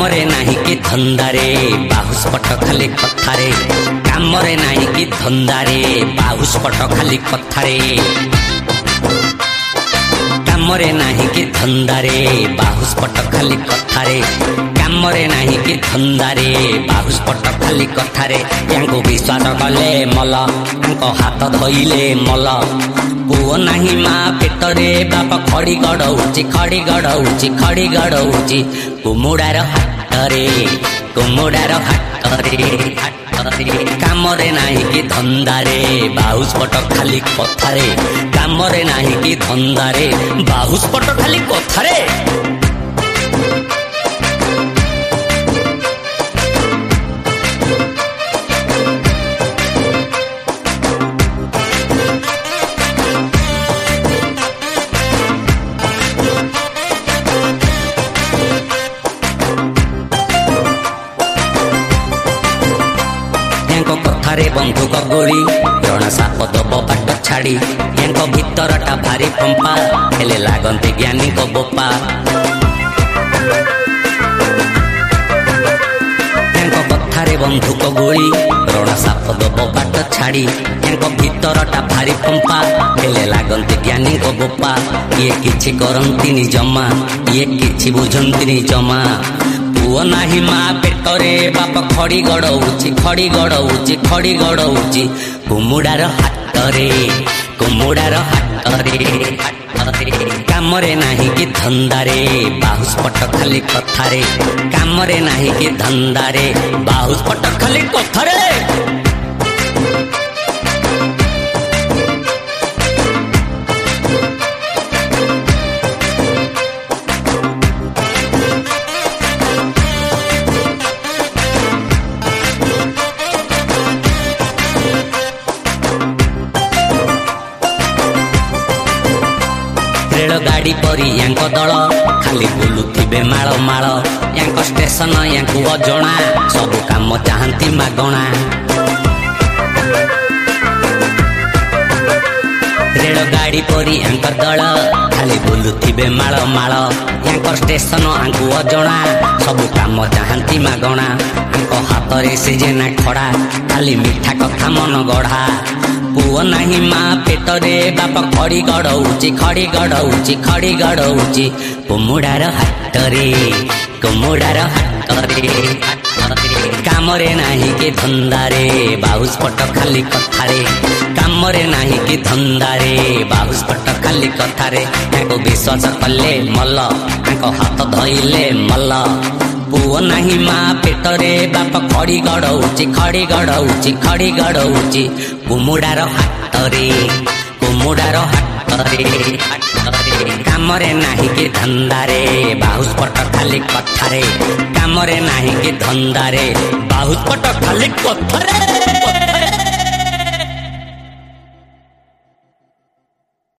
କାମରେ ନାହିଁ କି ଧନ୍ଦାରେ ବାହୁସ ପଟ ଖାଲି କଥାରେ କାମରେ ନାହିଁ କି ଧନ୍ଦାରେ ବାହୁସ ପଟ ଖାଲି କଥାରେ କାମରେ ନାହିଁ କି ଧନ୍ଦାରେ ବାହୁସ ପଟ ଖାଲି କଥାରେ କାମରେ ନାହିଁ କି ଧନ୍ଦାରେ ବାହୁସ ପଟ ଖାଲି କଥାରେ ୟାଙ୍କୁ ବିଶ୍ୱାସ କଲେ ମଲ ତାଙ୍କ ହାତ ଧଇଲେ ମଲ ପୁଅ ନାହିଁ ମା ପେଟରେ ବାପ ଖଡ଼ି ଗଡ଼ଉଛି ଖଡ଼ି ଗଡ଼ଉଛି ଖଡ଼ି ଗଡ଼ଉଛି କୁମୁଡ଼ାର ହାଟରେ କୁମୁଡ଼ାର ହାଟରେ କାମରେ ନାହିଁ କି ଧନ୍ଦାରେ ବାହୁସ ପଟ ଖାଲି କଥାରେ କାମରେ ନାହିଁ କି ଧନ୍ଦାରେ ବାହୁସ ପଟ ଖାଲି କଥାରେ କଥାରେ ବନ୍ଧୁକ ଗୋଳି ରଣା ସାପ ଦବ ବାଟ ଛାଡ଼ି ୟାଙ୍କ ଭିତରଟା ଭାରି ଫମ୍ପା ହେଲେ ଲାଗନ୍ତି ଜ୍ଞାନୀଙ୍କ ବୋପା ୟାଙ୍କ କଥାରେ ବନ୍ଧୁକ ଗୋଳି ରଣା ସାପ ଦବ ବାଟ ଛାଡ଼ି ୟାଙ୍କ ଭିତରଟା ଭାରି ଫମ୍ପା ହେଲେ ଲାଗନ୍ତି ଜ୍ଞାନୀଙ୍କ ବୋପା ଇଏ କିଛି କରନ୍ତିନି ଜମା ଇଏ କିଛି ବୁଝନ୍ତିନି ଜମା ପୁଅ ନାହିଁ ମା ପେଟରେ ବାପ ଖଡ଼ି ଗଡ଼ଉଛି ଖଡ଼ି ଗଡ଼ଉଛି ଖଡ଼ି ଗଡ଼ଉଛି କୁମୁଡ଼ାର ହାଟରେ କୁମୁଡ଼ାର ହାଟରେ କାମରେ ନାହିଁ କି ଧନ୍ଦାରେ ବାହୁସ ପଟ ଖାଲି କଥାରେ କାମରେ ନାହିଁ କି ଧନ୍ଦାରେ ବାହୁସ ପଟ ଖାଲି କଥାରେ ଗାଡ଼ି ପରି ୟାଙ୍କ ଦଳ ଖାଲି ବୁଲୁଥିବେ ମାଳ ମାଳ ୟାଙ୍କ ଷ୍ଟେସନ ୟାଙ୍କୁ ଅଜଣା ସବୁ କାମ ଚାହାନ୍ତି ମାଗଣା ରେଳ ଗାଡ଼ି ପରି ୟାଙ୍କ ଦଳ ଖାଲି ବୁଲୁଥିବେ ମାଳ ମାଳ ୟାଙ୍କ ଷ୍ଟେସନ ୟାଙ୍କୁ ଅଜଣା ସବୁ କାମ ଚାହାନ୍ତି ମାଗଣା ୟାଙ୍କ ହାତରେ ସେ ଜେନା ଖଡ଼ା ଖାଲି ମିଠା କଥା ମନ ଗଢ଼ା ପୁଅ ନାହିଁ ମା ପେଟରେ ବାପ ଖଡ଼ି ଗଡ଼ଉଛି ଖଡ଼ି ଗଡ଼ଉଛି ଖଡ଼ି ଗଡ଼ଉଛି କୁମୁଡ଼ାର ହାଟରେ କୁମୁଡ଼ାର ହାଟରେ କାମରେ ନାହିଁ କି ଧନ୍ଦାରେ ବାହୁସ ପଟ ଖାଲି କଥାରେ କାମରେ ନାହିଁ କି ଧନ୍ଦାରେ ବାହୁସ ପଟ ଖାଲି କଥାରେ ତାଙ୍କୁ ବିଶ୍ୱାସ କଲେ ମଲ ତାଙ୍କ ହାତ ଧଇଲେ ମଲ ପୁଅ ନାହିଁ ମା ପେଟରେ ବାପ ଖଡ଼ି ଗଡ଼ଉଛି ଖଡ଼ି ଗଡ଼ଉଛି ଖଡ଼ି ଗଡ଼ଉଛି କୁମୁଡ଼ାର ହାଟରେ କୁମୁଡ଼ାର ହାଟରେ କାମରେ ନାହିଁ କି ଧନ୍ଦାରେ ବାହୁସ ପଟ ଖାଲି କଥାରେ କାମରେ ନାହିଁ କି ଧନ୍ଦାରେ ବାହୁସ ପଟ ଖାଲି କଥାରେ।